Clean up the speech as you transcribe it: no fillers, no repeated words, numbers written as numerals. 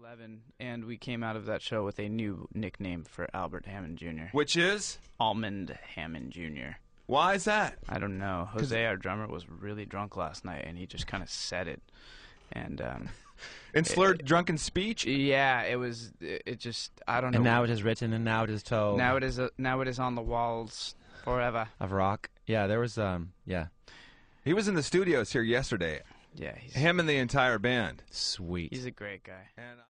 11, and we came out of that show with a new nickname for Albert Hammond Jr. Which is? Almond Hammond Jr. Why is that? I don't know. Jose, our drummer, was really drunk last night, and he just kind of said it. And in slurred drunken speech? Yeah, it just, I don't know. And now it is written, and now it is told. Now it is on the walls forever. Of rock. Yeah, there was, yeah. He was in the studios here yesterday. Yeah. Him and the entire band. Sweet. He's a great guy. And